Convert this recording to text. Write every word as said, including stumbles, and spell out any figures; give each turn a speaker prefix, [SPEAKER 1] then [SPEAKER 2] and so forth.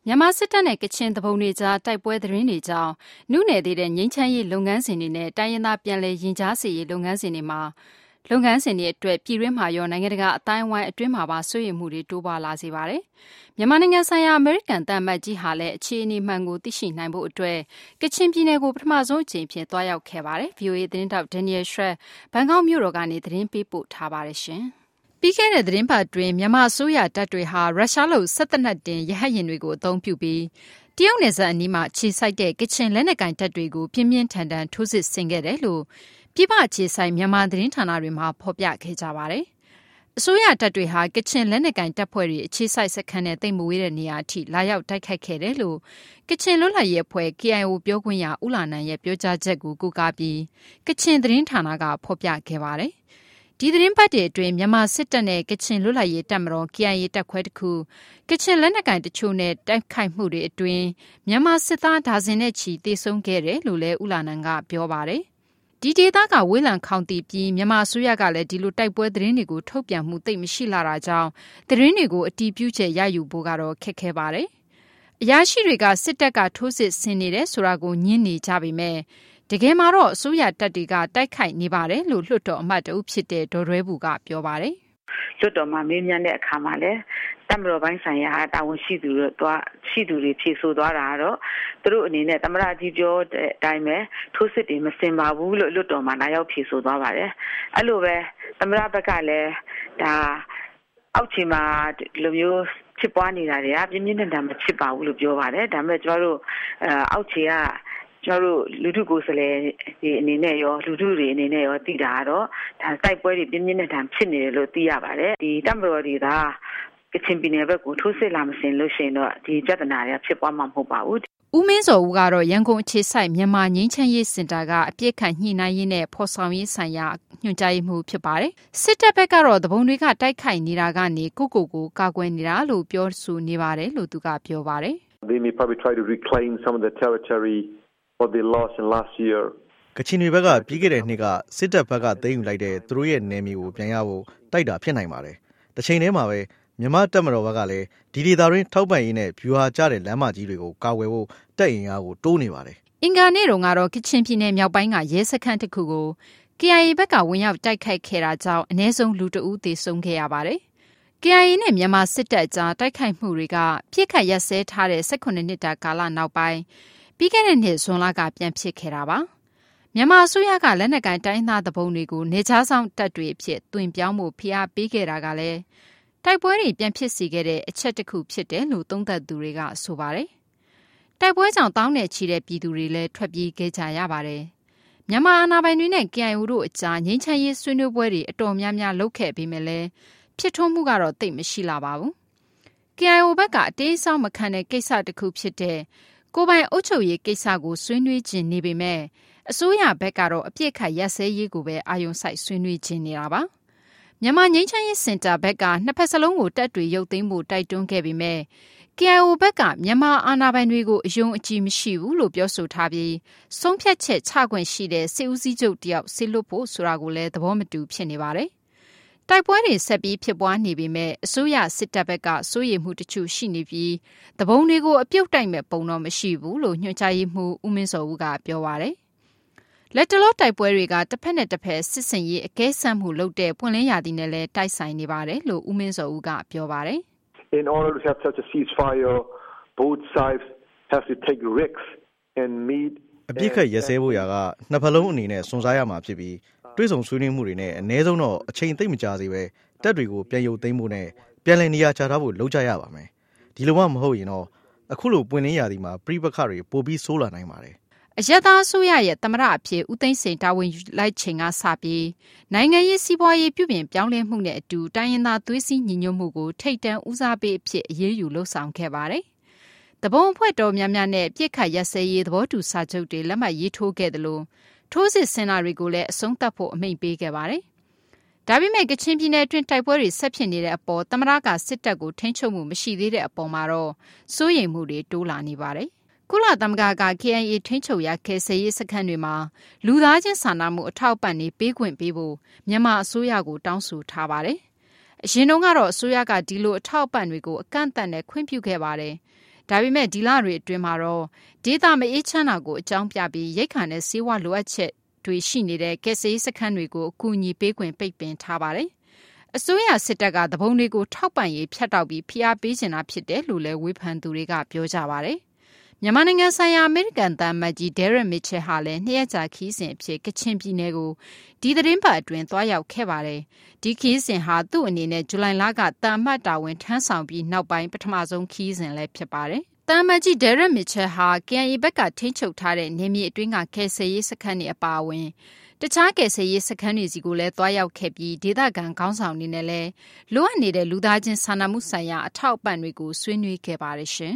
[SPEAKER 1] မြန်မာစစ်တပ်နဲ့ကချင်တပုံတွေကြားတိုက်ပွဲသတင်းတွေကြောင့်နုနယ်သေးတဲ့ငြိမ်းချမ်းရေးလုပ်ငန်းစဉ်တွေနဲ့တိုင်းရင်းသားပြည်လဲရင်ကြားစီရေးလုပ်ငန်းစဉ်တွေမှာလုပ်ငန်းစဉ်တွေအတွက်ပြည်တွင်းမှာရောနိုင်ငံတကာအတိုင်းအဝိုင်းအတွင်းမှာပါဆွေးနွေးမှုတွေတိုးပွားလာစေပါတယ်။မြန်မာနိုင်ငံဆိုင်ရာအမေရိကန်တပ်မှတ်ကြီးဟာလည်းအခြေအနေမှန်ကိုသိရှိနိုင်ဖို့အတွက်ကချင်ပြည်နယ်ကိုပထမဆုံးအကြိမ်ဖြစ်သွားရောက်ခဲ့ပါတယ်။ ဗီအိုအေသတင်းတောက်ဒန်နီယယ်ရှရက်ဘန်ကောက်မြို့တော်ကနေသတင်းပေးပို့ထားပါတယ်ရှင်။ပြီးခဲ့တဲ့သတင်းပတ်တွင်မြန်မာအစိုးရတပ်တွေဟာရုရှားလိုစစ်တပ်နဲ့တင်ရဟတ်ယာဉ်တွေကိုအသုံးပြုပြီးတရုတ်နယ်စပ်အနီးမှာခြေစိုက်တဲ့ကချင်လက်နက်ကင်တပ်တွေကိုပြင်းပြင်းထန်ထန်ထိုးစစ်ဆင်ခဲ့တယ်လို့ပြည်ပခြေဆိုင်မြန်မာသတင်းဌာနတွေမှာဖော်ပြခဲ့ကြပါတယ်။အစိုးရတပ်တွေဟာကချင်လက်နက်ကင်တပ်ဖွဲ့တွေအခြေစိုက်စခန်းနဲ့တိတ်မဝေးတဲ့နေရာအထိလာရောက်တိုက်ခိုက်ခဲ့တယ်လို့ကချင်လွတ်လပ်ရေးအဖွဲ့ K I O ပြောခွင့်ရဦးလာနန်ရဲ့ပြောကြားချက်ကိုကိုးကားပြီးကချင်သတင်းဌာနကဖော်ပြခဲ့ပါတယ်။ဒီသတင်းပတ်တွေအတွင်းမြန်မာစစ်တပ်နဲ့ကချင်လွတ်လပ်ရေးတပ်မတော် K I A တပ်ခွဲတစ်ခုကချင်လက်နက်ကိုင်တချို့နဲ့တိုက်ခိုက်မှုတွေအတွင်းမြန်မာစစ်သားဒါဇင်နဲ့ချီတေဆုံးခဲ့တယ်လို့လည်းဦးလာနန်ကပြောပါတယ်။ဒီဒေသကဝေးလံခေါင်တီပြီးမြန်မာအစိုးရကလည်းဒီလိုတိုက်ပွဲသတင်းတွေကိုထုတ်ပြန်မှုသိပ်မရှိလာတာကြောင့်သတင်းတွေကိုအတီးပြုချက်ရယူဖို့ကတော့ခက်ခဲပါတယ်။အရာရှိတွေကစစ်တပ်ကထိုးစစ်ဆင်နေတယ်ဆိုတာကိုညင်းနေကြပေမဲ့တကယ်မှာတော့အစိုးရတပ်တွေကတိုက်ခိုက်နေပါတယ်လို့လွှတ်တော်အမတ်တဦးဖြစ်တဲ့ဒေါ်ရွဲဘူကပြောပါတယ်
[SPEAKER 2] ။လွှတ်တော်မှာမေးမြန်းတဲ့အခါမှာလည်းတပ်မတော်ပိုင်းဆိုင်ရာတာဝန်ရှိသူတို့သွားရှိသူတွေဖြေဆိုသွားတာကတော့သူတို့အနေနဲ့သမ္မတကြီးပြောတဲ့အတိုင်းပဲထိုးစစ်တွေမစင်ပါဘူးလို့လွှတ်တော်မှာလာရောက်ဖြေဆိုသွားပါတယ်။အဲ့လိုပဲသမ္မတဘက်ကလည်းဒါအောက်ခြေမှာလိုမျိုးဖြစ်ပွားနေတာတွေကပြင်းပြင်းထန်ထန်မဖြစ်ပါဘူးလို့ပြောပါတယ်။ဒါပေမဲ့ကျွန်တော်တို့အောက်ခြေကကျွန်တော်တို့လူထုကိုယ်စားလှယ်ဒီအနေနဲ့ရောလူထုတွေအနေနဲ့ရောသိတာကတော့ဒါတိုက်ပွဲတွေပြင်းပြင်းထန်ထန်ဖြစ်နေတယ်လို့သိရပါတယ်ဒီတပ်မတော်တွေကကချင်ပြည်နယ်ဘက်ကိုထိုးစစ်လာမစင်လို့ရှိရင်တော့ဒီပြဿနာတွေဖြစ်ပွားမှာမဟုတ်ပါဘူး
[SPEAKER 1] ဦးမင်းစောဦးကတော့ရန်ကုန်အခြေစိုက်မြန်မာငြိမ်းချမ်းရေးစင်တာကအပြစ်ခတ်ညှိနှိုင်းရေးနဲ့ဖော်ဆောင်ရေးဆိုင်ရာညွှန်ကြားရေးမှူးဖြစ်ပါတယ်စစ်တပ်ဘက်ကတော့တပုံတွေကတိုက်ခိုက်နေတာကနေကိုကိုကိုကာကွယ်နေတာလို့ပြောဆိုနေပါတယ်လို့သူကပြောပါတယ်
[SPEAKER 3] They may probably try to reclaim some of the territory what they lost in last year
[SPEAKER 4] ကချင်တွေဘက်ကပြီးခဲ့တဲ့နှစ်ကစစ်တပ်ဘက်ကသိမ်းယူလိုက်တဲ့သူတို့ရဲ့နယ်မြေကိုပြန်ရဖို့တိုက်တာဖြစ်နိုင်ပါတယ်။တစ်ချိန်တည်းမှာပဲမြန်မာတပ်မတော်ဘက်ကလည်းဒီဒေသတွင်းထောက်ပံ့ရေးနဲ့ဗျူဟာကျတဲ့လမ်းမကြီးတွေကိုကာကွယ်ဖို့တပ်အင်အားကိုတိုးနေပါတယ်
[SPEAKER 1] ။အင်္ဂါနေ့တုန်းကတော့ကချင်ပြည်နယ်မြောက်ပိုင်းကရဲစခန်းတစ်ခုကို K I A ဘက်ကဝင်ရောက်တိုက်ခိုက်ခဲ့တာကြောင့်အနည်းဆုံးလူတအုပ်သေဆုံးခဲ့ရပါတယ်။ K I A နဲ့မြန်မာစစ်တပ်ကြားတိုက်ခိုက်မှုတွေကပြစ်ခတ်ရက်စဲထားတဲ့၁၈နှစ်တာကာလနောက်ပိုင်းပြီးခဲ့တဲ့နှစ်ဇွန်လကပြန်ဖြစ်ခဲ့တာပါ။မြန်မာအစိုးရကလက်နက်ကိုင်တိုင်းသားတပုံတွေကိုနေကြားဆောင်တပ်တွေအဖြစ်တွင်ပြောင်းမှုဖိအားပေးခဲ့တာကလည်းတိုက်ပွဲတွေပြန်ဖြစ်စေခဲ့တဲ့အချက်တစ်ခုဖြစ်တယ်လို့သုံးသပ်သူတွေကဆိုပါတယ်။တိုက်ပွဲကြောင့်တောင်းနဲ့ချီတဲ့ပြည်သူတွေလည်းထွက်ပြေးခဲ့ကြရပါတယ်။မြန်မာအာဏာပိုင်တွေနဲ့ K I O တို့အကြားငြိမ်းချမ်းရေးဆွေးနွေးပွဲတွေအတော်များများလုပ်ခဲ့ပြီးမြဲလဲဖြစ်ထွန်းမှုကတော့သိပ်မရှိလာပါဘူး။ K I O ဘက်ကအတေးအဆောင်မခံတဲ့ကိစ္စတစ်ခုဖြစ်တဲ့ကိုယ်ပိုင်အုပ်ချုပ်ရေးကိစ္စကိုဆွေးနွေးခြင်းနေပေမဲ့အစိုးရဘက်ကတော့အပြစ်ခတ်ရက်စဲရေးကိုပဲအာရုံစိုက်ဆွေးနွေးခြင်းနေတာပါမြန်မာငြိမ်းချမ်းရေးစင်တာဘက်ကနှစ်ဖက်စလုံးကိုတပ်တွေရုပ်သိမ်းဖို့တိုက်တွန်းခဲ့ပေမဲ့ K I O ဘက်ကမြန်မာအာဏာပိုင်တွေကိုအယုံအကြည်မရှိဘူးလို့ပြောဆိုထားပြီးဆုံးဖြတ်ချက်ချခွင့်ရှိတဲ့စစ်ဦးစီးချုပ်တယောက်ဆေလွတ်ဖို့ဆိုတာကိုလည်းသဘောမတူဖြစ်နေပါတယ်တိုက်ပွဲတွေဆက်ပြီးဖြစ်ပွားနေပေမဲ့အစိုးရစစ်တပ်ဘက်ကစိုးရိမ်မှုတချို့ရှိနေပြီးတပုံတွေကိုအပြုတ်တိုက်မဲ့ပုံတော့မရှိဘူးလို့ညွှန်ကြားရေးမှူးဦးမင်းစောဦးကပြောပါတယ်။လက်တလောတိုက်ပွဲတွေကတစ်ဖက်နဲ့တစ်ဖက်စစ်စင်ရေးအကဲဆန့်မှုလုပ်တဲ့ပွင့်လင်းရာသီနဲ့လည်းတိုက်ဆိုင်နေပါတယ်လို့ဦးမင်းစောဦးကပြောပါတယ်။
[SPEAKER 3] In order to have such a ceasefire both sides have to take risks and meet
[SPEAKER 4] အပြစ်ခတ်ရက်စဲဖို့ရာကနှစ်ဖက်လုံးအနေနဲ့စွန့်စားရမှာဖြစ်ပြီးတွဲဆောင်ဆွေးနွေးမှုတွေနဲ့အ ਨੇ ဆုံးတော့အချိန်သိမ့်မကြစေပဲတက်တွေကိုပြန်ရုပ်သိမ်းဖို့နဲ့ပြန်လည်နေရာချထားဖို့လုပ်ကြရပါမယ်ဒီလိုမှမဟုတ်ရင်တော့အခုလိုပွင့်လင်းရာသီမှာပြိပခတွေပိုပြီးဆိုးလာနိုင်ပါတယ်
[SPEAKER 1] အရက်သားအစိုးရရဲ့သမ္မတအဖြစ်ဦးသိန်းစိန်တာဝန်ယူလိုက်ချိန်ကစပြီးနိုင်ငံရေးစီးပွားရေးပြုပြင်ပြောင်းလဲမှုနဲ့အတူတိုင်းရင်းသားသွေးစည်းညီညွတ်မှုကိုထိပ်တန်းဦးစားပေးအဖြစ်အရေးယူလှုံ့ဆော်ခဲ့ပါတယ်။တပုံအဖွဲ့တော်များများနဲ့ပြစ်ခတ်ရက်စဲရေးသဘောတူစာချုပ်တွေလက်မှတ်ရေးထိုးခဲ့တယ်လို့ထိုးစစ်ဆင်တာတွေကိုလည်းအဆုံးသတ်ဖို့အမိန့်ပေးခဲ့ပါတယ်။ဒါပေမဲ့ကချင်ပြည်နယ်အတွင်းတိုက်ပွဲတွေဆက်ဖြစ်နေတဲ့အပေါ်သမ္မတကစစ်တပ်ကိုထိန်းချုပ်မှုမရှိသေးတဲ့အပေါ်မှာတော့စိုးရိမ်မှုတွေတိုးလာနေပါတယ်။ကုလသမဂ္ဂက K I A ထိန်းချုပ်ရာကယ်ဆယ်ရေးစခန်းတွေမှာလူသားချင်းစာနာမှုအထောက်အပံ့တွေပေးခွင့်ပေးဖို့မြန်မာအစိုးရကိုတောင်းဆိုထားပါတယ်။အရင်တုန်းကတော့အစိုးရကဒီလိုအထောက်အပံ့တွေကိုအကန့်အသတ်နဲ့ခွင့်ပြုခဲ့ပါတယ်။ဒါပေမဲ့ဒီလတွေအတွင်းမှာတော့ဒေသမအေးချမ်းတာကိုအကြောင်းပြပြီးရိတ်ခါနဲ့စေဝါလိုအပ်ချက်တွေရှိနေတဲ့ကယ်ဆယ်ရေးစခန်းတွေကိုအကူအညီပေးခွင့်ပိတ်ပင်ထားပါတယ်။အစိုးရစစ်တပ်ကသဘုံတွေကိုထောက်ပံ့ရေးဖြတ်တောက်ပြီးဖိအားပေးနေတာဖြစ်တယ်လို့လည်းဝေဖန်သူတွေကပြောကြပါတယ်။မြန်မာနိုင်ငံဆိုင်ရာအမေရိကန်သံအမတ်ကြီး Derek Mitchell ဟာလည်းနှစ်ရက်ကြာခီးစဉ်အဖြစ်ကချင်ပြည်နယ်ကိုဒီသတင်းပတ်အတွင်းသွားရောက်ခဲ့ပါတယ်။ဒီခီးစဉ်ဟာသူ့အနေနဲ့ဇူလိုင်လကသံအမတ်တာဝန်ထမ်းဆောင်ပြီးနောက်ပိုင်းပထမဆုံးခီးစဉ်လည်းဖြစ်ပါတယ်။သံအမတ်ကြီး Derek Mitchell ဟာ K I A ဘက်ကထိန်းချုပ်ထားတဲ့နေမြေအတွင်းကကယ်ဆယ်ရေးစခန်းတွေအပါအဝင်တခြားကယ်ဆယ်ရေးစခန်းတွေစီကိုလည်းသွားရောက်ခဲ့ပြီးဒေသခံခေါင်းဆောင်တွေနဲ့လည်းလိုအပ်နေတဲ့လူသားချင်းစာနာမှုဆိုင်ရာအထောက်အပံ့တွေကိုဆွေးနွေးခဲ့ပါတယ်ရှင်